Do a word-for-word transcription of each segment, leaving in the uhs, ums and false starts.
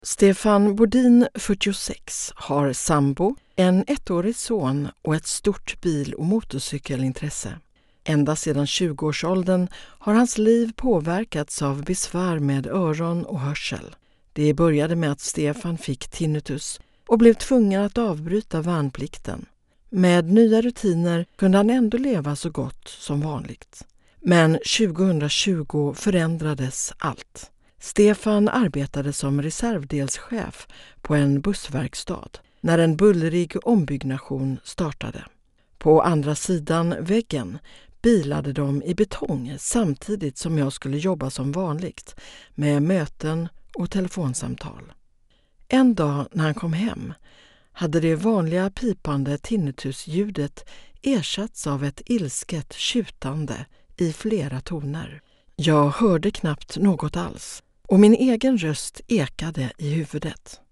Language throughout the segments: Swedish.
Stefan Bodin, fyrtiosex, har sambo, en ettårig son och ett stort bil- och motorcykelintresse. Ända sedan tjugoårsåldern har hans liv påverkats av besvär med öron och hörsel. Det började med att Stefan fick tinnitus och blev tvungen att avbryta värnplikten. Med nya rutiner kunde han ändå leva så gott som vanligt. Men tjugohundratjugo förändrades allt. Stefan arbetade som reservdelschef på en bussverkstad när en bullrig ombyggnation startade. På andra sidan väggen bilade de i betong samtidigt som jag skulle jobba som vanligt med möten och telefonsamtal. En dag när han kom hem hade det vanliga pipande tinnitusljudet ersatts av ett ilsket tjutande i flera toner. Jag hörde knappt något alls och min egen röst ekade i huvudet.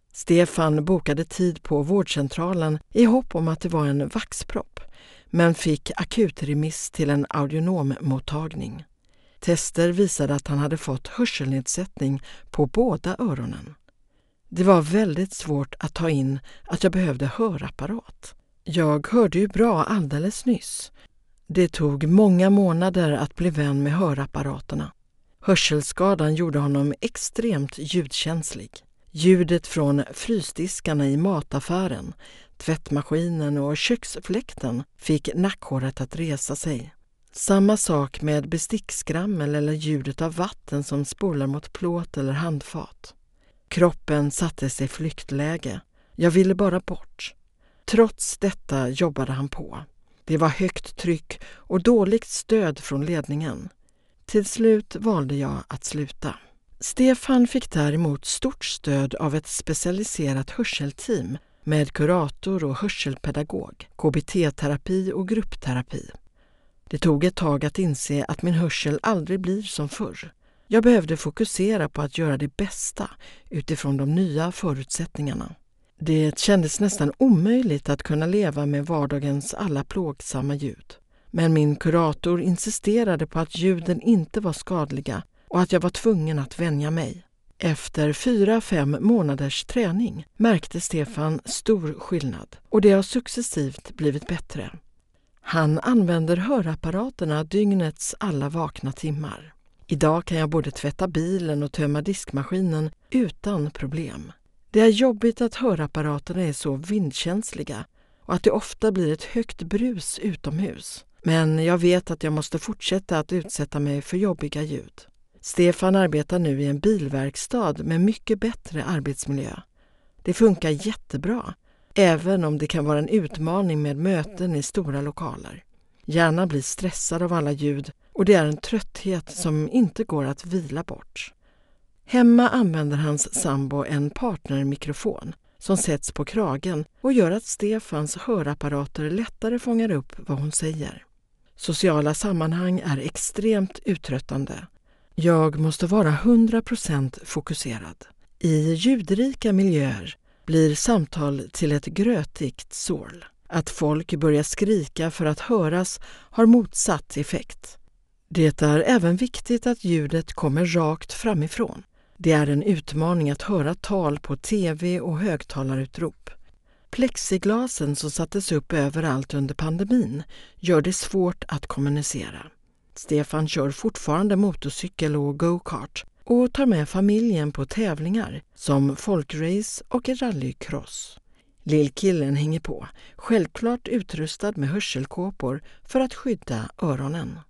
Stefan bokade tid på vårdcentralen i hopp om att det var en vaxpropp, men fick akutremiss till en audionommottagning. Tester visade att han hade fått hörselnedsättning på båda öronen. Det var väldigt svårt att ta in att jag behövde hörapparat. Jag hörde ju bra alldeles nyss. Det tog många månader att bli vän med hörapparaterna. Hörselskadan gjorde honom extremt ljudkänslig. Ljudet från frysdiskarna i mataffären, tvättmaskinen och köksfläkten fick nackhåret att resa sig. Samma sak med bestickskrammel eller ljudet av vatten som spolar mot plåt eller handfat. Kroppen satte sig i flyktläge. Jag ville bara bort. Trots detta jobbade han på. Det var högt tryck och dåligt stöd från ledningen. Till slut valde jag att sluta. Stefan fick däremot stort stöd av ett specialiserat hörselteam med kurator och hörselpedagog, K B T-terapi och gruppterapi. Det tog ett tag att inse att min hörsel aldrig blir som förr. Jag behövde fokusera på att göra det bästa utifrån de nya förutsättningarna. Det kändes nästan omöjligt att kunna leva med vardagens alla plågsamma ljud. Men min kurator insisterade på att ljuden inte var skadliga och att jag var tvungen att vänja mig. Efter fyra, fem månaders träning märkte Stefan stor skillnad och det har successivt blivit bättre. Han använder hörapparaterna dygnets alla vakna timmar. Idag kan jag både tvätta bilen och tömma diskmaskinen utan problem. Det är jobbigt att hörapparaterna är så vindkänsliga och att det ofta blir ett högt brus utomhus. Men jag vet att jag måste fortsätta att utsätta mig för jobbiga ljud. Stefan arbetar nu i en bilverkstad med mycket bättre arbetsmiljö. Det funkar jättebra, även om det kan vara en utmaning med möten i stora lokaler. Hjärnan blir stressad av alla ljud och det är en trötthet som inte går att vila bort. Hemma använder hans sambo en partnermikrofon som sätts på kragen och gör att Stefans hörapparater lättare fångar upp vad hon säger. Sociala sammanhang är extremt uttröttande. Jag måste vara hundra procent fokuserad. I ljudrika miljöer blir samtal till ett grötigt sorl. Att folk börjar skrika för att höras har motsatt effekt. Det är även viktigt att ljudet kommer rakt framifrån. Det är en utmaning att höra tal på tv och högtalarutrop. Plexiglasen som sattes upp överallt under pandemin gör det svårt att kommunicera. Stefan kör fortfarande motorcykel och go-kart och tar med familjen på tävlingar som folkrace och rallycross. Lillkillen hänger på, självklart utrustad med hörselkåpor för att skydda öronen.